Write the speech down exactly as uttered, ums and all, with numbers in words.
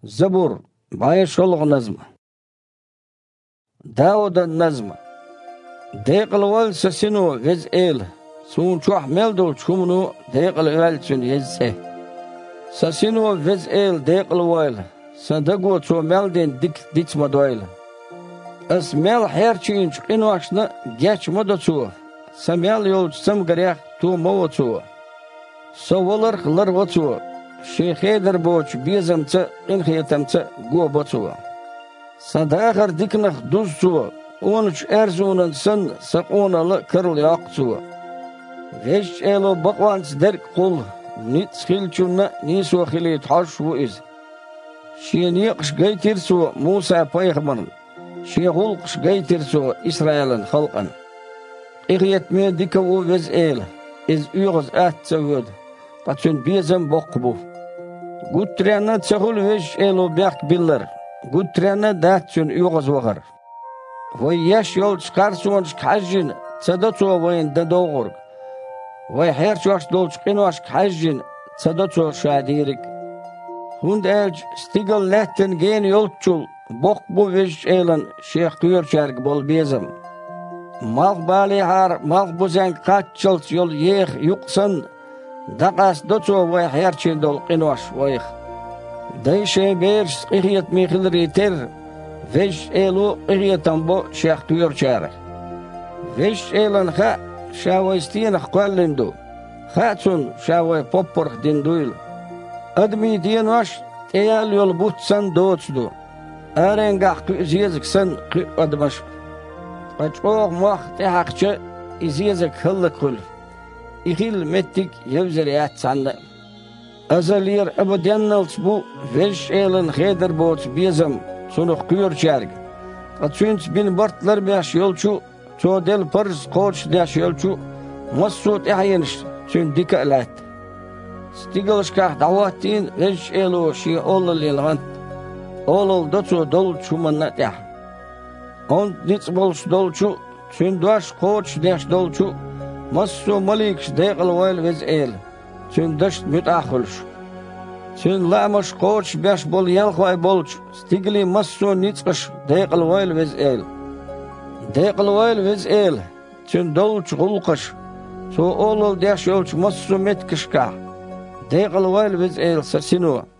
Zabur, Bayşolg nazmı. Davud'ın nazmı. Deqil sasinu vez el. Sun çuh meldol çumunu deqil velçün yezse. Sasinu vez el deqil val. Sadago ço melden dik ditma doyl. As mel herçin qinvaşna geçmada çu. Samel yol sam garyak tu mav çu. Sovalar qlar waçu. Şeyheder boç bizamça inhiyatamça go boçu. Sadağır diknah duzçu. on üç erzunun san saqunalı kırıl yaqçu. Veş elo baqvanç derk qul. Nit xilçuna nisu xili taşu iz. Şiyani qış gaytirsu Musa peygamberın. Şiyğul qış gaytirsu İsrail'in halqın. İğyetme dikavu vez el. İz uyğuz atçavud. Paçun bizam boqbu. Gutrana çahul veş elo baq biller. Gutrana datçun uyğuz vaqar. Vay yaş yol çıkarsun kajin çadaço vayın da doğur. Vay her çoğaş dolç qinvaş kajin çadaço şadirik. Hund elç stigal letten gen yolçul boq bu veş elan şeyh kuyurçarg bol bezim. Mal bali har mal buzan kaççıl yol yeh yuqsan daqas doço vay her çin dol qinvaş vay. Dayşe berş qiyet mixil riter. Veş elu qiyatam bo şeyh kuyurçarg. Veş elan ha şavay istiyana qallindu. Hatsun şavay poppor dinduyl. Admi diyen vaş teyal yol butsan doğuçdu. Arengah iziyeziksen admaş. Qaçoq muaq tehaqçı iziyezik hıllı kul. İhil mettik yevzeri atsanlı. Azalir abadyanalç bu veş elin xeyder boğuç bizam sunuq kuyurçarg. Qaçunç bin bartlar beş yolçu çoğdel parz qoç deş yolçu massut ehayeniş çün dika alat. Stigalışkah davattin veş elu şi olul ilgant. Olul doçu dol çumanna teh. On nits bolş dolçu çün duaş qoç deş dolçu massu malik deqil val vez el. Çün daşt mütahulş. Çün lamaş qoç beş bol yalqay bolç. Stigli massu nitsqış deqil val vez el. Deqil val vez el. Çün dolç qulqış. So olul deş yolç massu metkışka. Deqil val vez el sasinu.